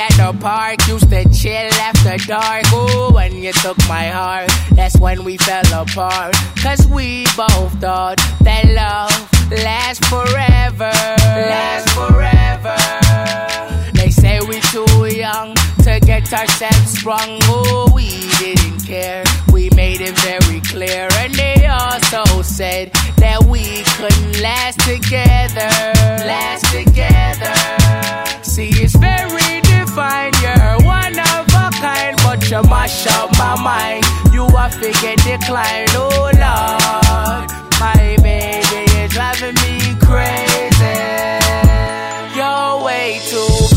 at the park, used to chill after dark. Ooh, when you took my heart, that's when we fell apart. Cause we both thought that love lasts forever. Lasts forever. They say we too young to get ourselves sprung. Oh, we didn't care, we made it very clear. And they also said that we couldn't last together. Last together. See, it's very defined, you're one of a kind, but you mash up my mind. You a figure decline, oh Lord. My baby is driving me crazy. You're way too